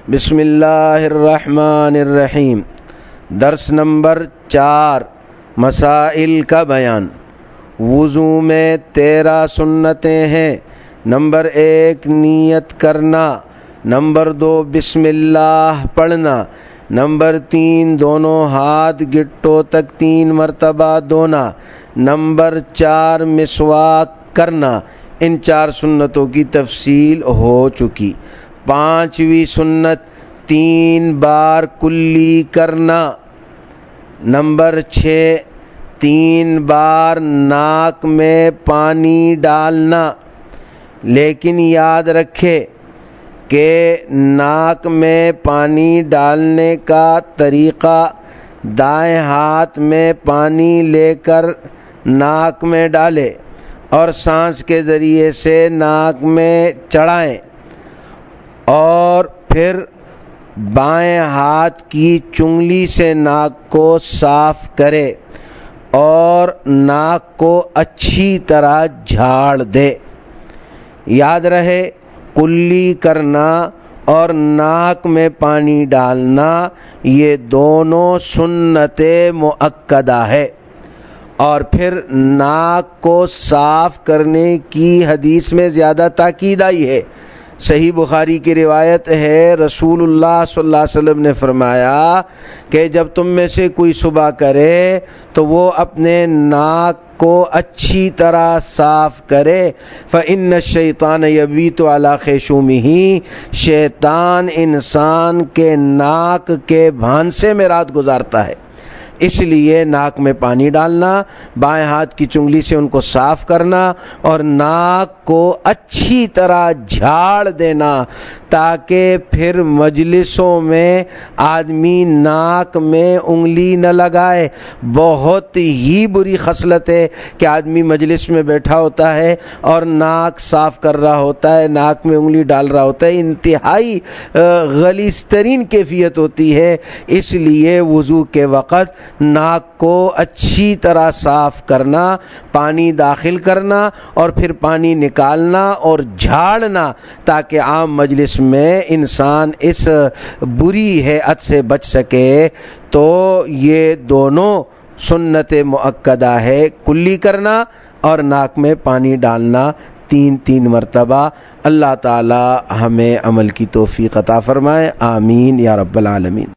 بسم اللہ الرحمن الرحیم۔ درس نمبر 4، مسائل کا بیان۔ وضو میں 13 سنتیں ہیں۔ نمبر 1 نیت کرنا، نمبر 2 بسم اللہ پڑھنا، نمبر 3 دونوں ہاتھ گٹوں تک 3 مرتبہ دھونا، نمبر 4 مسواک کرنا۔ ان 4 سنتوں کی تفصیل ہو چکی۔ 5ویں سنت 3 بار کلی کرنا۔ نمبر 6 3 بار ناک میں پانی ڈالنا، لیکن یاد رکھے کہ ناک میں پانی ڈالنے کا طریقہ دائیں ہاتھ میں پانی لے کر ناک میں ڈالے اور سانس کے ذریعے سے ناک میں چڑھائیں، اور پھر بائیں ہاتھ کی چنگلی سے ناک کو صاف کرے اور ناک کو اچھی طرح جھاڑ دے۔ یاد رہے، کلی کرنا اور ناک میں پانی ڈالنا یہ دونوں سنت مؤکدہ ہے۔ اور پھر ناک کو صاف کرنے کی حدیث میں زیادہ تاکید آئی ہے۔ صحیح بخاری کی روایت ہے، رسول اللہ صلی اللہ علیہ وسلم نے فرمایا کہ جب تم میں سے کوئی صبح کرے تو وہ اپنے ناک کو اچھی طرح صاف کرے، فَإِنَّ الشَّيْطَانَ يَبِيتُ عَلَى خَيْشُومِهِ، شیطان انسان کے ناک کے بھانسے میں رات گزارتا ہے۔ اس لیے ناک میں پانی ڈالنا، بائیں ہاتھ کی چنگلی سے ان کو صاف کرنا اور ناک کو اچھی طرح جھاڑ دینا، تاکہ پھر مجلسوں میں آدمی ناک میں انگلی نہ لگائے۔ بہت ہی بری خصلت ہے کہ آدمی مجلس میں بیٹھا ہوتا ہے اور ناک صاف کر رہا ہوتا ہے، ناک میں انگلی ڈال رہا ہوتا ہے۔ انتہائی غلیظ ترین کیفیت ہوتی ہے۔ اس لیے وضو کے وقت ناک کو اچھی طرح صاف کرنا، پانی داخل کرنا اور پھر پانی نکالنا اور جھاڑنا، تاکہ عام مجلس میں انسان اس بری ہیئت سے بچ سکے۔ تو یہ دونوں سنت مؤکدہ ہے، کلی کرنا اور ناک میں پانی ڈالنا 3 مرتبہ۔ اللہ تعالی ہمیں عمل کی توفیق عطا فرمائے، آمین یا رب العالمین۔